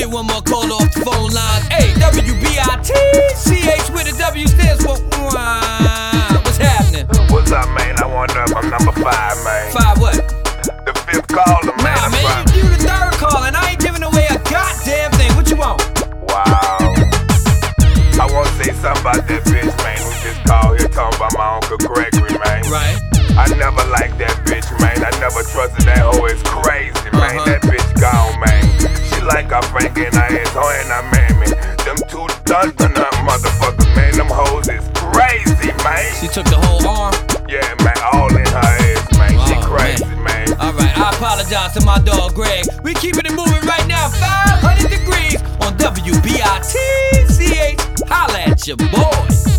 get one more call off the phone line. Hey, WBITCH with the W stands for what's happening? What's up, man? I wonder if I'm number 5, man. 5 what? The 5th caller, man. Nah, man, you the 3rd call, and I ain't giving away a goddamn thing. What you want? Wow. I want to say something about that bitch, man, who just called here talking about my Uncle Gregory, man. Right. I never liked that bitch, man. I never trusted that hoe. It's crazy, man. That bitch gone, man. She like her finger in her ass, her and her mammy. Them two dun-dun-dun motherfuckers, man. Them hoes is crazy, man. She took the whole arm? Yeah, man. All in her ass, man. She crazy, man. Alright, I apologize to my dog, Greg. We keeping it moving right now, 500 degrees on WBITCH. Holla at your boy.